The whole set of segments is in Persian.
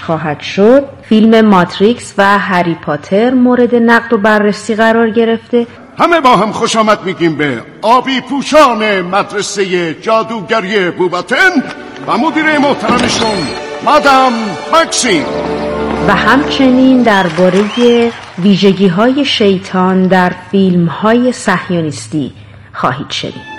خواهد شد، فیلم ماتریکس و هری پاتر مورد نقد و بررسی قرار گرفته. همه با هم خوش آمد میگیم به آبی پوشان مدرسه جادوگری بوباتن و مدیر محترمشون مادام ماکسیم، و همچنین درباره ویژگی‌های شیطان در فیلم‌های صهیونیستی خواهید شنید.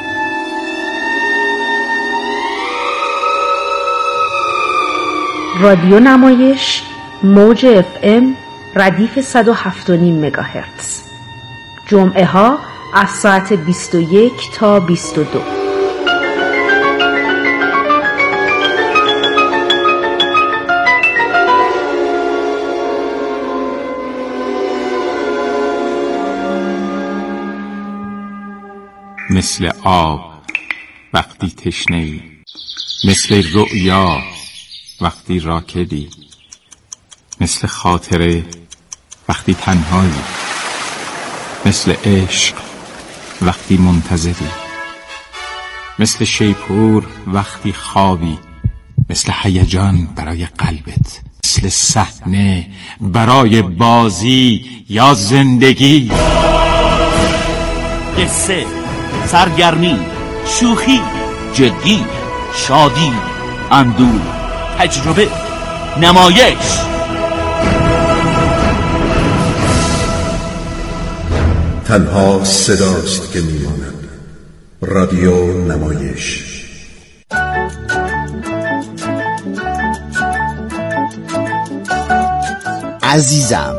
رادیو نمایش، موج FM ردیف 107.5 مگاهرتز، جمعه ها از ساعت 21 تا 22. مثل آب وقتی تشنه‌ای، مثل رؤیا وقتی راکدی، مثل خاطره وقتی تنهایی، مثل عشق وقتی منتظری، مثل شیپور وقتی خوابی، مثل هیجان برای قلبت، مثل صحنه برای بازی یا زندگی. قصه، سرگرمی، شوخی، جدی، شادی، اندوه، تجربه، نمایش. تنها صداست که میماند. رادیو نمایش. عزیزم،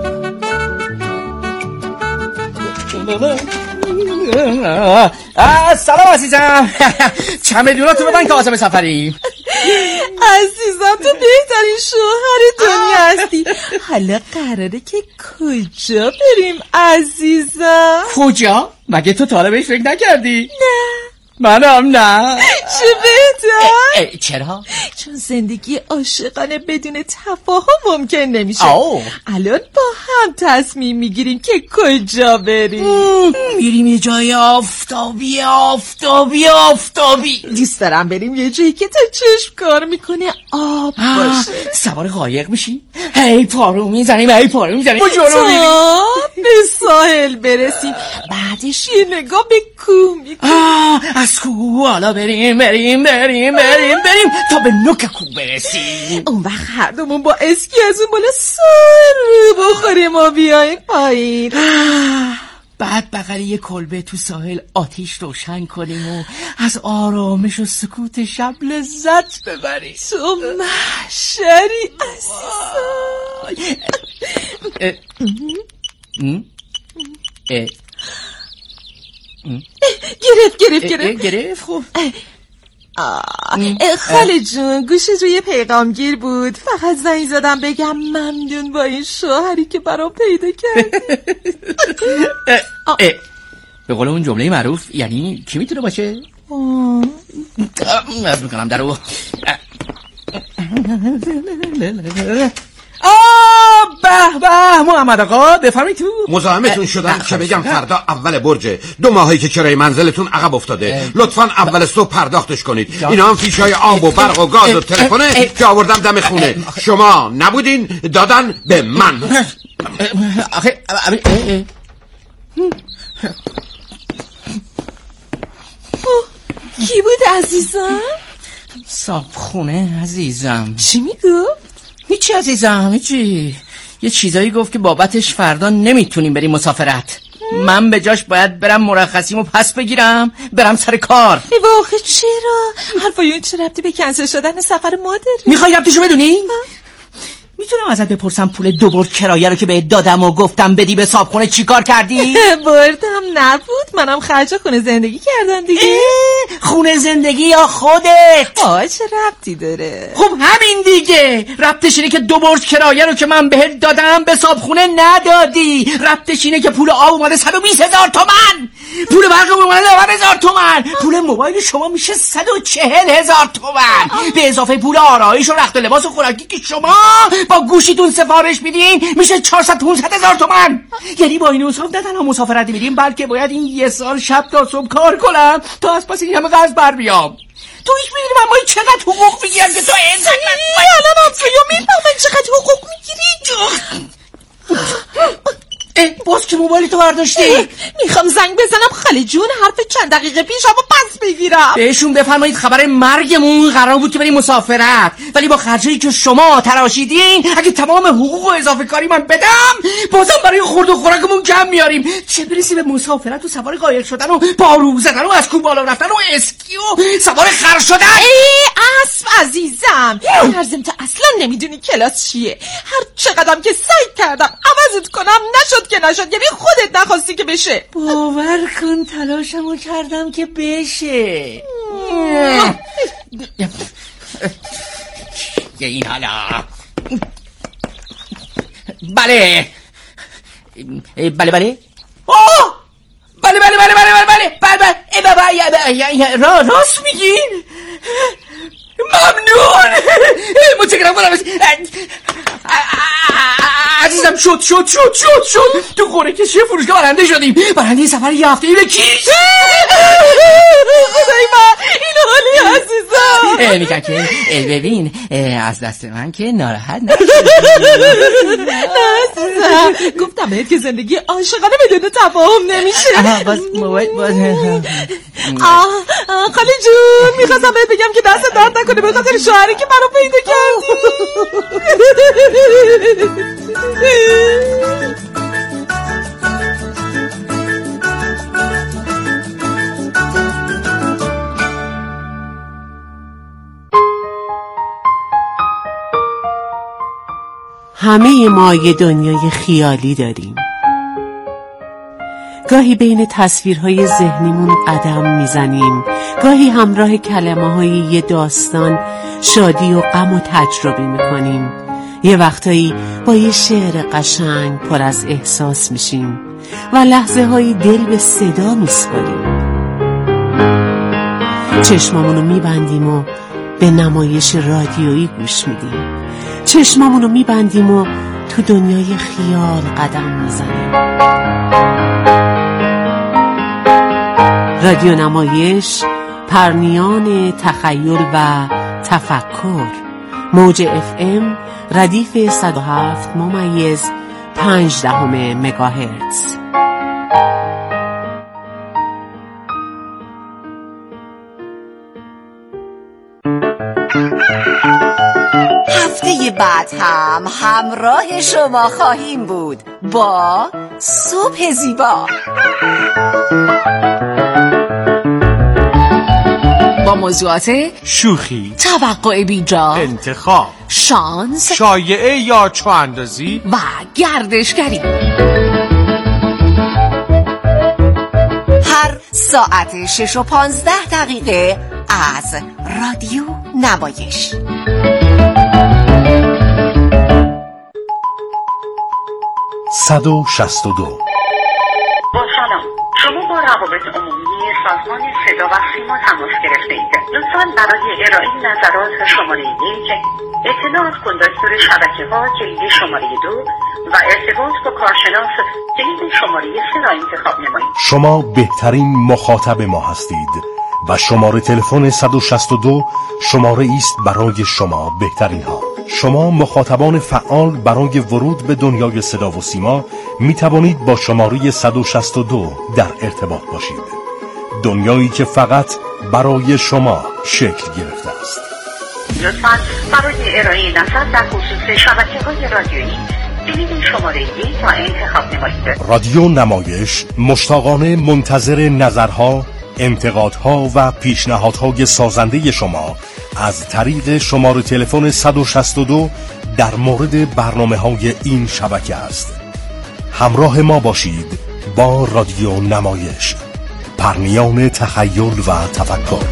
سلام عزیزم. چمدوناتو بدن که آزم سفریم. عزیزم، تو بهترین شوهر دنیا هستی. حالا قراره که کجا بریم عزیزم؟ کجا؟ مگه تو تا حالا بهش فکر نکردی؟ نه. منم نه. چه بهتر؟ چرا؟ چون زندگی عاشقانه بدون تفاهم ممکن نمیشه. الان با هم تصمیم میگیریم که کجا بریم. میریم یه جای آفتابی آفتابی آفتابی. دوست دارم بریم یه جایی که تا چشم کار میکنه آب باشه. سوار قایق میشی؟ هی پارو میزنیم هی پارو میزنیم تا به ساحل برسیم، بعدش یه نگاه به کوه میکنیم. از کوه حالا بریم تا به نوک کوه برسیم. اون وقت هر دومون با اسکی از اون بالا سر بخوریم و بیاییم پایین. بعد بغل یه کلبه تو ساحل آتیش روشن کنیم و از آرامش و سکوت شب لذت ببریم. تو محشری عزیزم. گرفت خوب. خاله جون، گوشت روی پیغامگیر بود، فقط زنگ زدم بگم ممنون با این شوهری که برام پیدا کردی. به قول اون جمله معروف یعنی کی میتونه باشه؟ از میکنم درو. به محمد آقا بفرمایید تو. مزاحمتون شدم که بگم فردا اول برجه، 2 ماهی که کرایه منزلتون عقب افتاده، لطفاً اول صبح پرداختش کنید. اینا هم فیشای آب و برق و گاز و تلفنه که آوردم دم خونه. شما نبودین، دادن به من. کی بود عزیزم؟ صابخونه عزیزم. چی میگو؟ هیچی عزیزم، هیچی. یه چیزایی گفت که بابتش فردا نمیتونیم بریم مسافرت. من به جاش باید برم مرخصیمو پس بگیرم برم سر کار. واقعا چرا؟ حرفای اون چه ربطی به کنسل شدن سفر ما داره؟ میخوای ربطشو بدونی؟ میتونم ازت بپرسم پول 2 برد کرایه رو که بهت دادم و گفتم بدی به صابخونه چی کار کردی؟ بردم نبود، منم خرج خونه زندگی کردم دیگه. خونه زندگی یا خودت؟ چه ربطی داره؟ خب همین دیگه. ربطش اینه که 2 برد کرایه رو که من بهت دادم به صابخونه ندادی. ربطش اینه که پول آب اومده 120,000 تومان، پول برق اومده 90,000 تومان، پول موبایل شما میشه 140,000 تومان، به اضافه پول آرایش و رخت و لباس و خوراکی که شما با گوشیتون سفارش میدین میشه 400-500,000 تومان. یعنی با این حساب نه تنها مسافرت میریم بلکه باید این 1 سال شب تا صبح کار کنم تا از پس این همه قرض بر بیام. تو هیچ میدونی من باید چقدر حقوق بگیرم که تو اینقدر الان هم فیو میفهمن چقدر که موبایل تو برداشتی؟ میخوام زنگ بزنم خاله جون، حرف چند دقیقه پیشمو پس بگیرم. بهشون بفرمایید خبر مرگمون قرار بود که بریم مسافرت، ولی با خرجی که شما تراشیدین اگه تمام حقوق و اضافه کاری من بدم بازم برای خورد و خوراکمون کم میاریم، چه برسی به مسافرت و سوار قایق شدن و پارو زدن و از کوه بالا رفتن و اسکی و سوار خر شدن. اسب عزیزم، ارزم تو اصلا نمیدونی کلاس چیه. هر چقدرم که سعی کردم عوضت کنم نشد که نشد، یعنی خودت نخواستی که بشه. باور کن تلاشمو کردم که بشه. یه این حالا. بله بله بله بله بله بله بله بله راست میگین. ممنون، متشکرم. عزیزم شد تو قرعه کشی فروشگاه برنده شدیم، برنده سفر یه هفته‌ای به کیش. خدای من این حالی عزیزم. میگن که ببین از دست من که ناراحت نشد. نه عزیزم، گفتم بهت که زندگی عاشقانه بدون تفاهم نمیشه. باز خاله جون میخواستم بهت بگم که دست درد نکنه به خاطر شوهری که منو پیدا کردی. همه ما یه دنیای خیالی داریم. گاهی بین تصویرهای ذهنیمون قدم میزنیم، گاهی همراه کلمه‌های یه داستان شادی و غم و تجربه میکنیم، یه وقتایی با یه شعر قشنگ پر از احساس میشیم و لحظه های دل به صدا میسپاریم. چشمامونو میبندیم و به نمایش رادیویی گوش میدیم، چشمامونو میبندیم و تو دنیای خیال قدم میزنیم. رادیو نمایش، پرنیان تخیل و تفکر. موج FM ردیف 107.5 مگاهرتز. هفته بعد هم همراه شما خواهیم بود با صبح زیبا، با موضوعات شوخی، توقع بیجا، انتخاب، شانس، شایعه یا چواندازی و گردشگری. هر ساعت 6:15 از رادیو نمایش. با سلام، شما با روابط عمومی سازمان صدا و سیما تماس گرفته اید. لطفاً برای ارائه نظرات شماره 1 اطلاعات کن دستور شبکه‌ها کلید شماره 2 و ارتباط با کارشناس کلید شماره 3 را انتخاب نمایید. شما بهترین مخاطب ما هستید و شماره تلفن 162 شماره است برای شما بهترین ها. شما مخاطبان فعال برای ورود به دنیای صدا و سیما می توانید با شماره 162 در ارتباط باشید. دنیایی که فقط برای شما شکل گرفته است. لطفاً برای ارائه نظر در خصوص شبکه‌های رادیویی کلید شماره 1 را انتخاب نمایید. رادیو نمایش مشتاقانه منتظر نظرها، انتقادها و پیشنهادهای سازنده شما از طریق شماره تلفن 162 در مورد برنامه‌های این شبکه است. همراه ما باشید با رادیو نمایش، پرنیان تخیل و تفکر.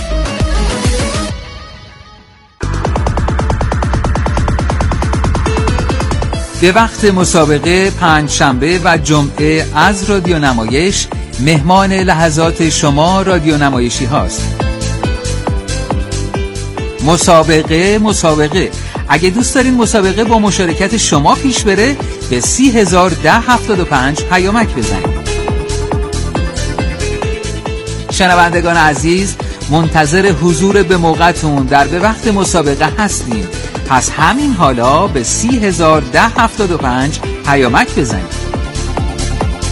به وقت مسابقه پنجشنبه و جمعه از رادیو نمایش مهمان لحظات شما رادیو نمایشی هاست. مسابقه اگه دوست دارین مسابقه با مشارکت شما پیش بره به 301075 پیامک بزنید. شنوندگان عزیز، منتظر حضور به موقعتون در به وقت مسابقه هستیم، پس همین حالا به 301075 پیامک بزنید.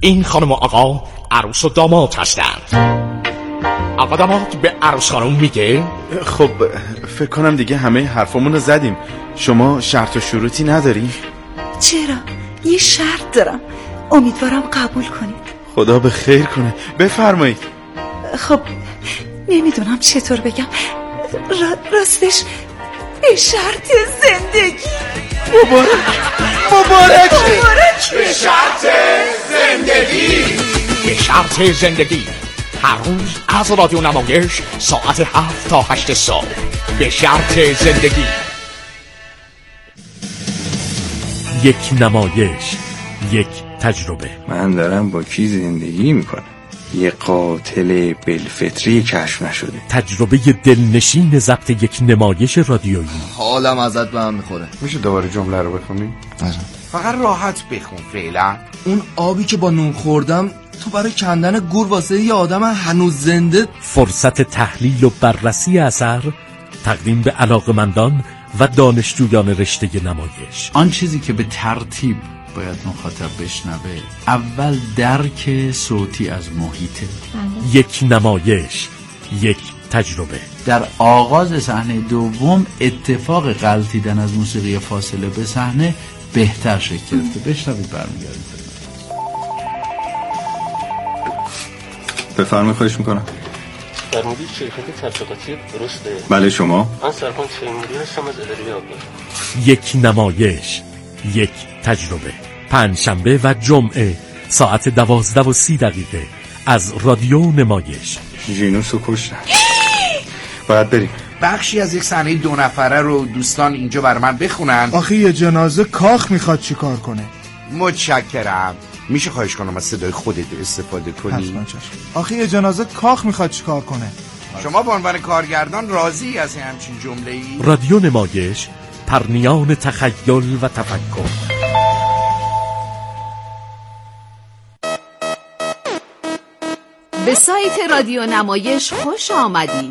این خانم و آقا عروس و داماد هستند. آقا داماد به عروس خانم میگه خب فکر کنم دیگه همه حرفمون رو زدیم. شما شرط و شروطی نداری؟ چرا؟ یه شرط دارم، امیدوارم قبول کنید. خدا به خیر کنه، بفرمایید. خب نمیدونم چطور بگم، راستش به شرط زندگی. مبارک به شرط زندگی. به شرط زندگی هر روز از رادیو نمایش ساعت 7 تا 8 صبح. به شرط زندگی. یک نمایش، یک تجربه. من دارم با کی زندگی میکنم؟ یه قاتل بالفطری کشف نشده. تجربه دلنشین ضبط یک نمایش رادیویی. حالم ازت به هم میخوره. میشه دوباره جمله رو بخونی؟ فقط راحت بخون فعلا. اون آبی که با نون خوردم تو برای کندن گور واسه یه آدم هنوز زنده. فرصت تحلیل و بررسی اثر تقدیم به علاقمندان و دانشجویان رشته نمایش. آن چیزی که به ترتیب باید مخاطب بشنوه، اول درک صوتی از محیطه. یک نمایش، یک تجربه. در آغاز صحنه دوم اتفاق غلطیدن از موسیقی فاصله به صحنه بهتر شکل گرفته. بشنوید برمیگردید. بفرمایید، خواهش میکنم. در مورد شرکت تبلیغاتی درسته؟ بله شما؟ من سرپنچ تیموری هستم از اداره آباد. یک نمایش، یک تجربه. پنجشنبه و جمعه ساعت 12:30 از رادیو نمایش. ژینوسو کشتن. باید بریم. بخشی از یک صحنه 2 نفره رو دوستان اینجا برای من بخونن. آخه یه جنازه کاخ میخواد چی کار کنه؟ متشکرم. میشه خواهش کنم از صدای خودت استفاده کنی؟ آخه یه جنازه کاخ میخواد چی کار کنه؟ شما به عنوان کارگردان راضی از همچین جمله‌ای؟ رادیو نمایش، پرنیان تخیل و تفکر. به سایت رادیو نمایش خوش آمدید.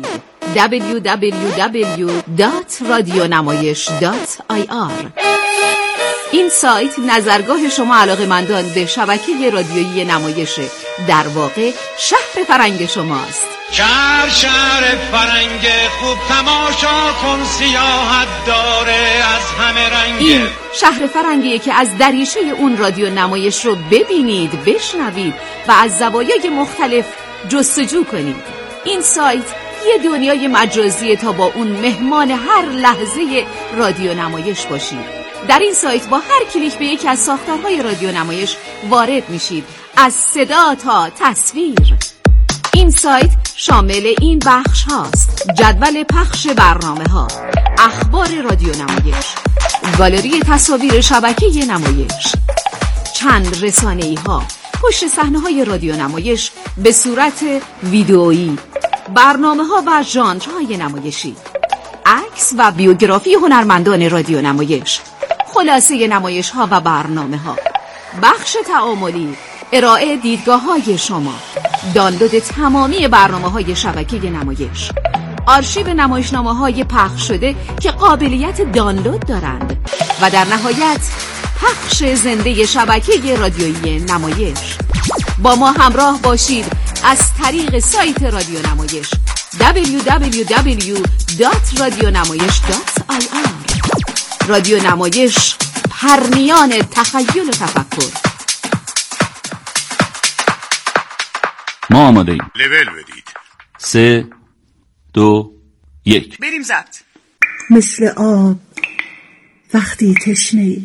www.radionamayesh.ir. این سایت نظرگاه شما علاقه‌مندان به شبکه رادیویی نمایشه. در واقع شهر فرنگ شماست. شهر فرنگ خوب تماشا کن، سیاحت داره از همه رنگ. این شهر فرنگیه که از دریچه اون رادیو نمایش رو ببینید، بشنوید و از زوایای مختلف جستجو کنید. این سایت یه دنیای مجازیه تا با اون مهمان هر لحظه رادیو نمایش باشید. در این سایت با هر کلیک به یکی از ساختارهای رادیو نمایش وارد میشید، از صدا تا تصویر. این سایت شامل این بخش هاست: جدول پخش برنامه ها، اخبار رادیو نمایش، گالری تصاویر شبکه نمایش، چند رسانه‌ای ها، پشت صحنه های رادیو نمایش به صورت ویدئویی، برنامه ها و ژانرهای نمایشی، عکس و بیوگرافی هنرمندان رادیو نمایش، خلاصه نمایش ها و برنامه ها، بخش تعاملی، ارائه دیدگاه های شما، دانلود تمامی برنامه های شبکه نمایش، آرشیو نمایشنامه های پخش شده که قابلیت دانلود دارند و در نهایت پخش زنده شبکه رادیویی نمایش. با ما همراه باشید از طریق سایت رادیو نمایش www.radionamayesh.ir. رادیو نمایش، پرنیان تخیل و تفکر. ما آماده ایم. لول بدید. 3 2 1 بریم ضبط. مثل آب وقتی تشنه‌ای،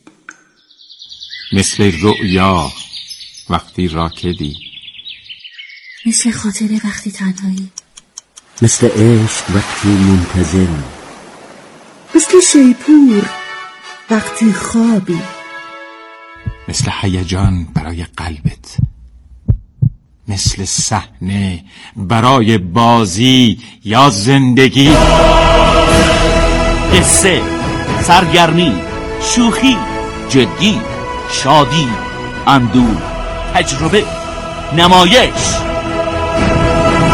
مثل رؤیا وقتی راکدی، مثل خاطره وقتی تنهایی، مثل عشق وقتی منتظر، مثل شیپور وقتی خوابی، مثل هیجان برای قلبت، مثل صحنه برای بازی یا زندگی. قصه، سرگرمی، شوخی، جدی، شادی، اندوه، تجربه، نمایش.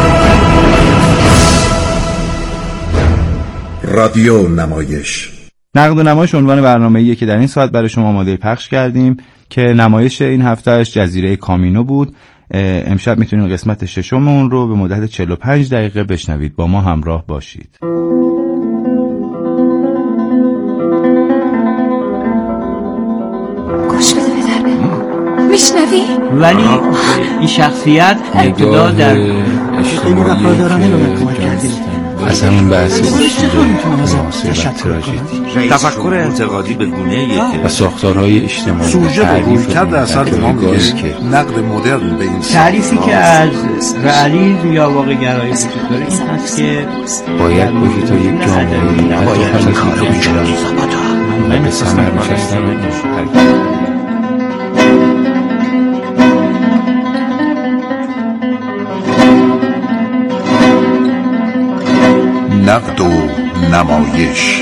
رادیو نمایش. نقد و نمایش عنوان برنامه‌ایه که در این ساعت برای شما آماده پخش کردیم که نمایش این هفتهش جزیره کامینو بود. امشب میتونید قسمت ششم اون رو به مدت 45 دقیقه بشنوید. با ما همراه باشید. گوش بده پدر ببین، میشنوی؟ ولی این شخصیت ابتدا در وفادارانه به من کمک کردیم. اصلا اون بحثی تفکر انتقادی به گونه‌ای که و ساختارهای اجتماعی سوژه به رویکرد اثر ما میگه نقد مدرن به این تعریفی که از رئالیسم یا واقع‌گرایی وجود داره این هست که باید باشه تا یک جامعه نباید کار بیشتر من به ثمر نشستن نقد و نمایش.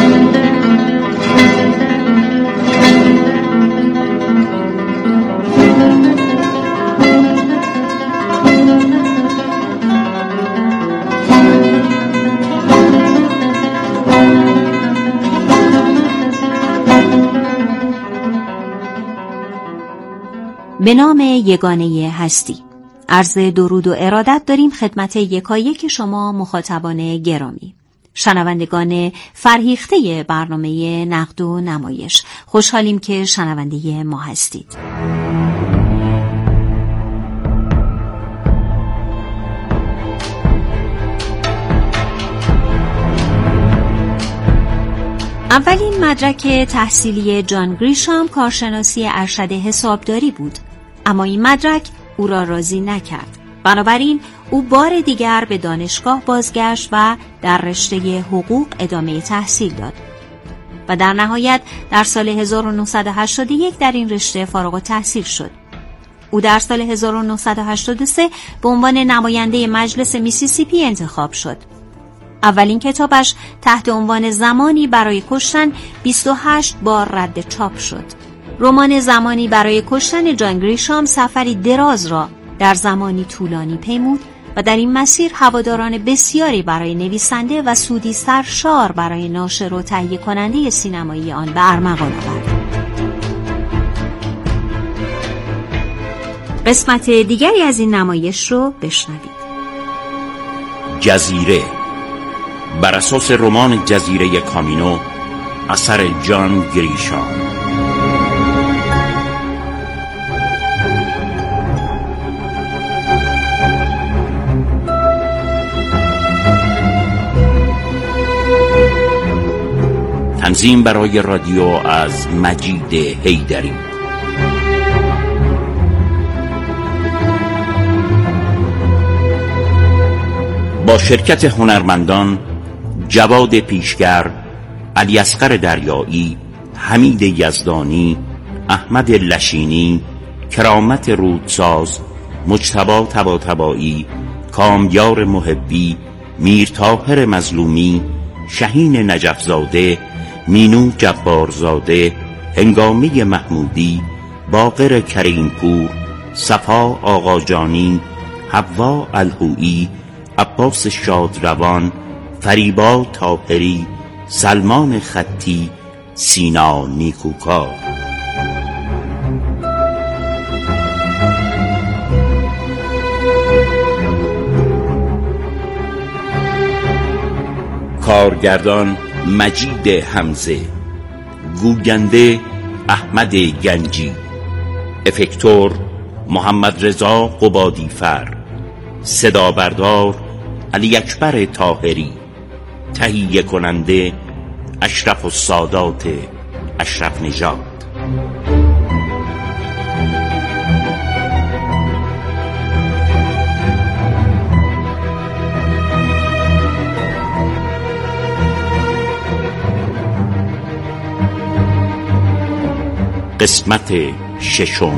به نام یگانه هستی، عرض درود و ارادت داریم خدمت یکایک شما مخاطبان گرامی، شنوندگان فرهیخته برنامه نقد و نمایش. خوشحالیم که شنونده ما هستید. اولین مدرک تحصیلی جان گریشام کارشناسی ارشد حسابداری بود، اما این مدرک او را راضی نکرد. بنابراین او بار دیگر به دانشگاه بازگشت و در رشته حقوق ادامه تحصیل داد و در نهایت در سال 1981 در این رشته فارغ التحصیل شد. او در سال 1983 به عنوان نماینده مجلس میسیسیپی انتخاب شد. اولین کتابش تحت عنوان زمانی برای کشتن 28 بار رد چاپ شد. رمان زمانی برای کشتن جان گریشام سفری دراز را در زمانی طولانی پیمود و در این مسیر هواداران بسیاری برای نویسنده و سودی سرشار برای ناشر و تهیه کننده سینمایی آن به ارمغان آورد. قسمت دیگری از این نمایش رو بشنوید. جزیره بر اساس رمان جزیره کامینو اثر جان گریشام. تنظیم برای رادیو از مجید حیدری. با شرکت هنرمندان جواد پیشگر، علی اصغر دریایی، حمید یزدانی، احمد لشینی، کرامت رودساز، مجتبی طباطبایی، کامیار محبی، میرطاهر مظلومی، شهین نجفزاده، مینو جبارزاده، هنگامی محمودی، باقر کریمپور، صفا آقاجانی، حوا الهویی، عباس شادروان، فریبا طاهری، سلمان خطی، سینا نیکوکار. کارگردان مجید حمزه، گوینده احمد گنجی، افکتور محمد رضا قبادیفر، صدا بردار علی اکبر طاهری، تهیه کننده اشرف السادات اشرف نژاد. قسمت ششم.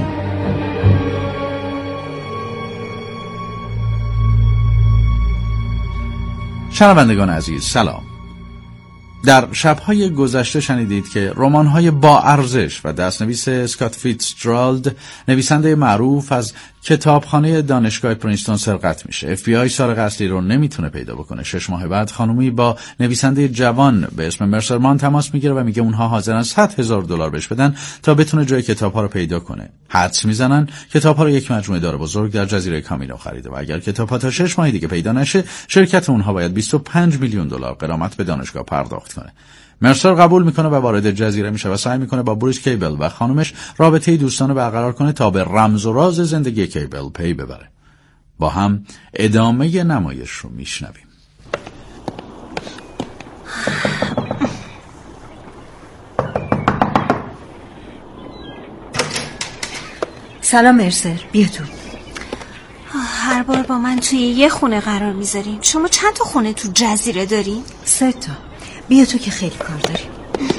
شنوندگان عزیز سلام. در شب‌های گذشته شنیدید که رمان‌های با ارزش و دستنویس اسکات فیتزجرالد، نویسنده معروف از کتابخانه دانشگاه پرینستون سرقت میشه. FBI سارق اصلی رو نمیتونه پیدا بکنه. 6 ماه بعد خانومی با نویسنده جوان به اسم مرسرمان تماس میگیره و میگه اونها حاضرن $100,000 بهش بدن تا بتونه جای کتاب‌ها رو پیدا کنه. حدس میزنن کتاب‌ها رو یک مجموعه دار بزرگ در جزیره کامینو خریده و اگر کتاب‌ها تا 6 ماه دیگه پیدا نشه، شرکت اونها باید $25 میلیون غرامت به دانشگاه پرداخت کنه. مرسر قبول میکنه و وارد جزیره میشه و سعی میکنه با بروس کیبل و خانومش رابطه دوستانه برقرار کنه تا به رمز و راز زندگی کیبل پی ببره. با هم ادامه نمایش رو میشنویم. سلام مرسر، بیا تو. هر بار با من توی یه خونه قرار میذاریم. شما چند تا خونه تو جزیره دارین؟ 3 تا. بیا تو که خیلی کار داریم.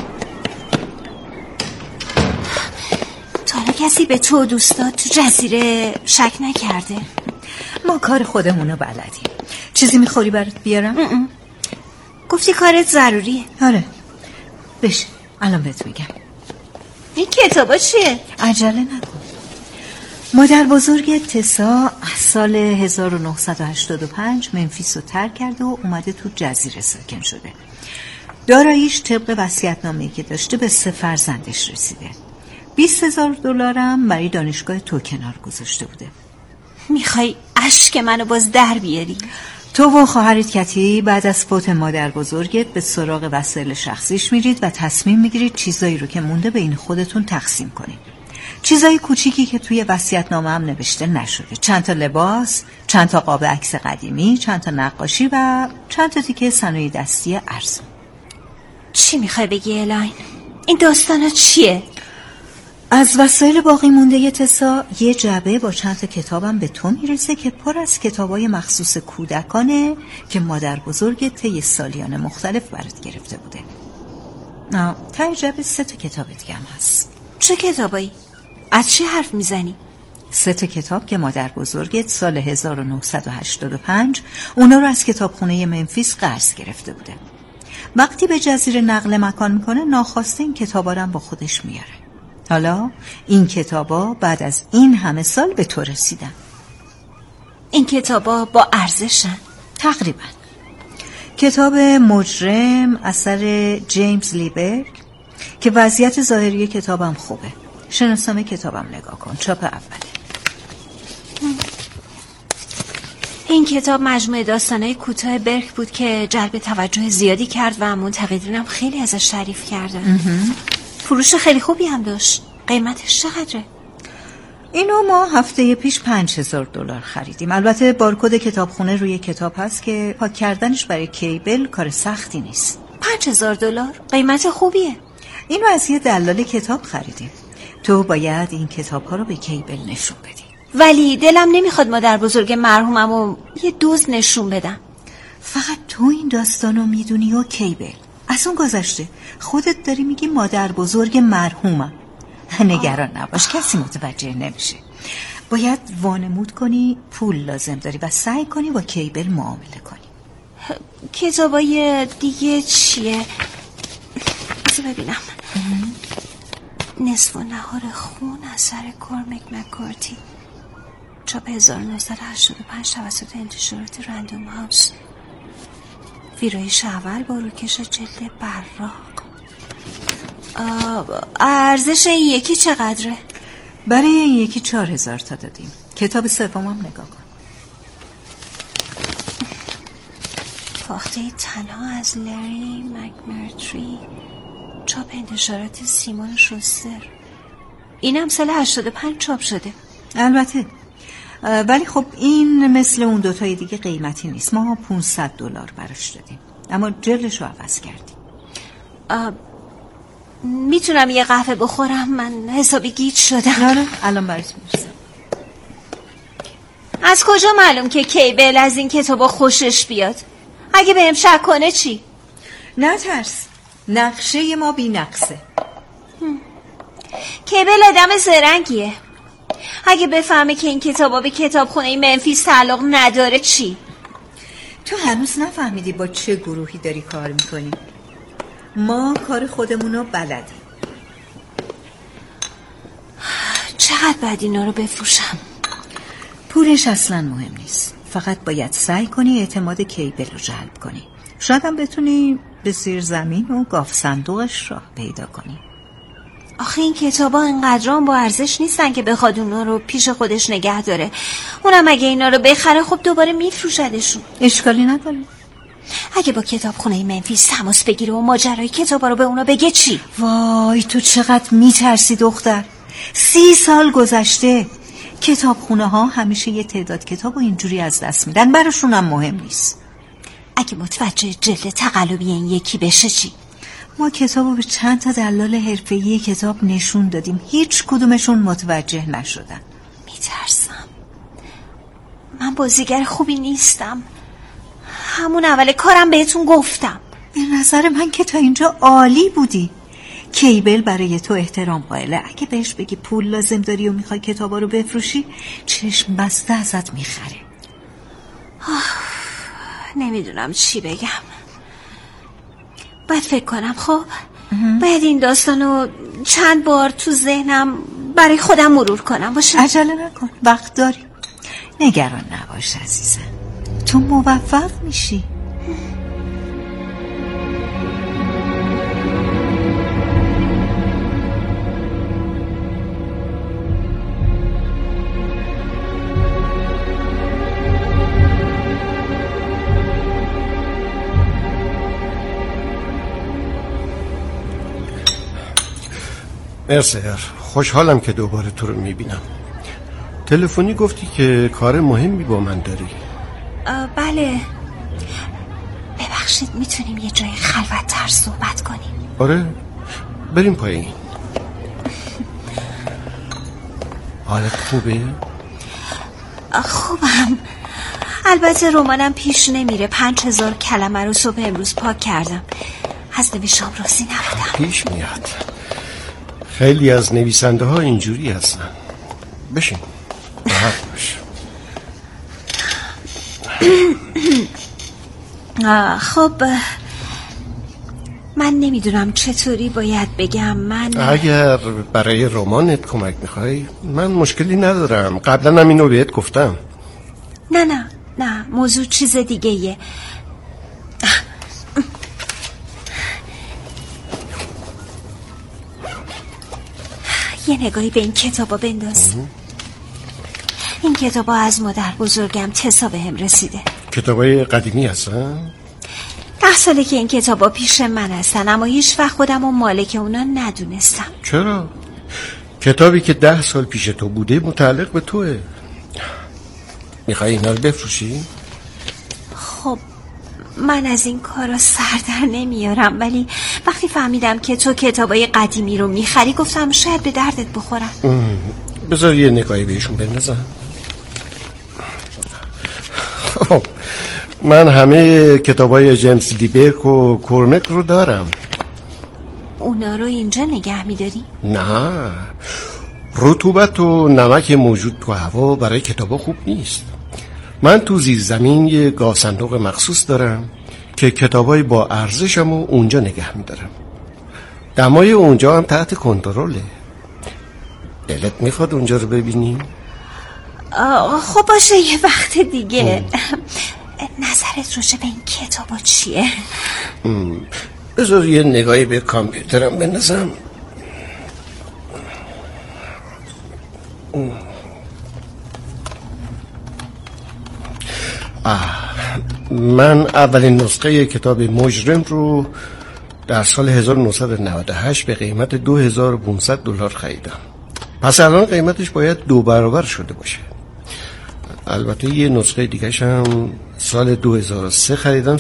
تا حالا کسی به تو و دوستات تو جزیره شک نکرده؟ ما کار خودمونو بلدیم. چیزی میخوری برات بیارم؟ گفتی کارت ضروریه. آره بشه، الان بهت میگم. این کتابا چیه؟ عجله نکن. مادر بزرگ تسا سال 1985 منفیس رو ترک کرده و اومده تو جزیره ساکن شده. داراییش طبق وصیت‌نامه‌ای که داشته به 3 فرزندش رسیده. $20,000 هم برای دانشگاه تو کنار گذاشته بوده. میخوای اشک منو باز در بیاری؟ تو و خواهرت کتی بعد از فوت مادر بزرگت به سراغ وسایل شخصیش میرید و تصمیم میگیرید چیزایی رو که مونده بین خودتون تقسیم کنید. چیزای کوچیکی که توی وصیت‌نامه هم نوشته نشده. چند تا لباس، چند تا قاب عکس قدیمی، چند تا نقاشی و چند تا تیکه صنایع دستی ارزون. چی میخوای بگی الاین؟ این داستانا چیه؟ از وسایل باقی مونده تسا یه جعبه با چند تا کتابم به تو میرسه که پر از کتابای مخصوص کودکانه که مادر بزرگت طی سالیان مختلف برات گرفته بوده. ته جعبه 3 تا کتاب دیگه هم هست. چه کتابایی؟ از چی حرف میزنی؟ 3 تا کتاب که مادر بزرگت سال 1985 اونا رو از کتابخونه منفیس قرض گرفته بوده. وقتی به جزیره نقل مکان میکنه ناخواسته این کتابا رو با خودش میاره. حالا این کتابا بعد از این همه سال به تو رسیدن. این کتابا با ارزشن؟ تقریبا. کتاب مجرم اثر جیمز لیبرگ که وضعیت ظاهری کتابم خوبه. شناسنامه کتابم نگاه کن، چاپ اوله. این کتاب مجموعه داستانهای کوتاه برک بود که جلب توجه زیادی کرد و منتقدینم خیلی ازش تعریف کردن. فروش خیلی خوبی هم داشت. قیمتش چقدره؟ اینو ما هفته پیش $5,000 خریدیم. البته بارکد کتابخونه روی کتاب هست که پاک کردنش برای کیبل کار سختی نیست. $5,000 قیمت خوبیه. اینو از یه دلال کتاب خریدیم. تو باید این کتاب ها رو به کیبل نشون بدی. ولی دلم نمیخواد مادر بزرگ مرحوممو یه دوز نشون بدم. فقط تو این داستانو میدونی و کیبل. از اون گذشته خودت داری میگی مادر بزرگ مرحومم. نگران نباش، کسی متوجه نمیشه. باید وانمود کنی پول لازم داری و سعی کنی با کیبل معامله کنی. کتابای دیگه چیه؟ بذار ببینم. نصف و نهار خون اثر کورمک مکارتی، چاپ 1985 توسط انتشارات رندوم هاوس. ویرایش اول با روکش جلد براق. ارزش این یکی چقدره؟ برای این یکی 4,000 تا دادیم. کتاب سومم نگاه کن. فاخته تنها از لری مکمرتری، چاپ انتشارات سیمون شوستر. اینم سال 85 چاپ شده. البته ولی خب این مثل اون دوتای دیگه قیمتی نیست. ما $500 براش دادیم اما جلدش رو عوض کردیم. میتونم یه قهوه بخورم؟ من حسابی گیج شدم. آره الان برات میرسم. از کجا معلوم که کیبل از این کتابا خوشش بیاد؟ اگه بهم شک کنه چی؟ نه ترس، نقشه ما بی نقصه. کیبل آدم زرنگیه. اگه بفهمه که این کتابا به کتابخونه منفیس تعلق نداره چی؟ تو هنوز نفهمیدی با چه گروهی داری کار میکنی. ما کار خودمونو بلدیم. چقدر باید اینا رو بفروشم؟ پولش اصلا مهم نیست، فقط باید سعی کنی اعتماد کیبل رو جلب کنی. شاید هم بتونی به زیر زمین و گاف صندوقش راه پیدا کنی. آخه این کتابا اینقدرام با ارزش نیستن که بخواد اونا رو پیش خودش نگه داره. اونم اگه اینا رو بخره خب دوباره میفروشدشون. اشکالی نداره. اگه با کتابخونه منفیس تماس بگیره و ماجرای کتابا رو به اونا بگه چی؟ وای تو چقدر میترسی دختر. 30 سال گذشته. کتابخونه ها همیشه یه تعداد کتاب و اینجوری از دست میدن، براشون هم مهم نیست. اگه متوجه جلد تقلبی این یکی بشه چی؟ ما کتابو به چند تا دلال حرفه‌ای کتاب نشون دادیم، هیچ کدومشون متوجه نشدن. میترسم. من بازیگر خوبی نیستم. همون اول کارم بهتون گفتم. به نظر من که تا اینجا عالی بودی. کیبل برای تو احترام قائله. اگه بهش بگی پول لازم داری و میخوای کتابا رو بفروشی، چشم بسته ازت میخره. نمیدونم چی بگم. باید فکر کنم. خب باید این داستانو چند بار تو ذهنم برای خودم مرور کنم. باشه عجله نکن، وقت داری. نگران نباش عزیزم، تو موفق میشی. مرسی، خوشحالم که دوباره تو رو میبینم. تلفنی گفتی که کار مهمی با من داری. بله. ببخشید میتونیم یه جای خلوت‌تر صحبت کنیم؟ آره بریم پایین. حالت خوبه؟ خوبم. البته رمانم پیش نمیره. 5000 کلمه رو صبح امروز پاک کردم. از نوشتم راضی نبودم. پیش میاد. خیلی از نویسنده ها اینجوری هستن. بشین راحت باش. خب من نمیدونم چطوری باید بگم. من اگر برای رمانت کمک میخوای من مشکلی ندارم. قبلا هم اینو بهت گفتم. نه موضوع چیز دیگه یه. یه نگاهی به این کتابا بنداز. این کتابا از مادر بزرگم تسا بهم رسیده. کتابای قدیمی هستن؟ 10 ساله که این کتابا پیش من هستن، اما هیچ وقت خودم و مالک اونا ندونستم. چرا؟ کتابی که 10 سال پیش تو بوده متعلق به توه. میخوای اینا رو بفروشی؟ خب من از این کارا سر در نمیارم، ولی وقتی فهمیدم که تو کتابای قدیمی رو میخری گفتم شاید به دردت بخورم. بذار یه نگاهی بهشون بندازم. خب من همه کتابای جیمز لیبرک و کورمک رو دارم. اونا رو اینجا نگه میداری؟ نه، رطوبت و نمک موجود تو هوا برای کتابا خوب نیست. من تو زیر زمین یه گاف صندوق مخصوص دارم که کتابای با ارزشمو اونجا نگه میدارم. دمای اونجا هم تحت کنترله. دلت میخواد اونجا رو ببینی؟ خب باشه یه وقت دیگه. نظرت روشه به این کتابا چیه؟ بذار یه نگاهی به کامپیوترم بندازم. من اولین نسخه کتاب مجرم رو در سال 1998 به قیمت $2500 خریدم. پس الان قیمتش باید 2 برابر شده باشه. البته یه نسخه دیگه‌ش هم سال 2003 خریدم $3500.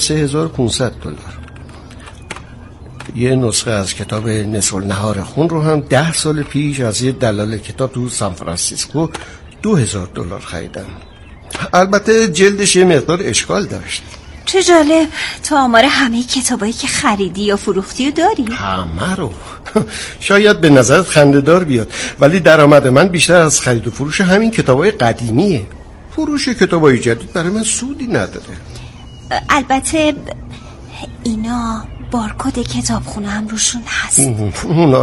یه نسخه از کتاب نصف النهار خون رو هم 10 سال پیش از یه دلال کتاب تو سان فرانسیسکو $2000 خریدم. البته جلدش یه مقدار اشکال داشت. چه جالب، تو آمار همه کتابایی که خریدی یا فروختی رو داری؟ همه رو. شاید به نظرت خنده‌دار بیاد ولی درآمد من بیشتر از خرید و فروش همین کتابای قدیمیه. فروش کتابای جدید برای من سودی نداره. البته اینا بارکد کتابخونه هم روشون هست. اونا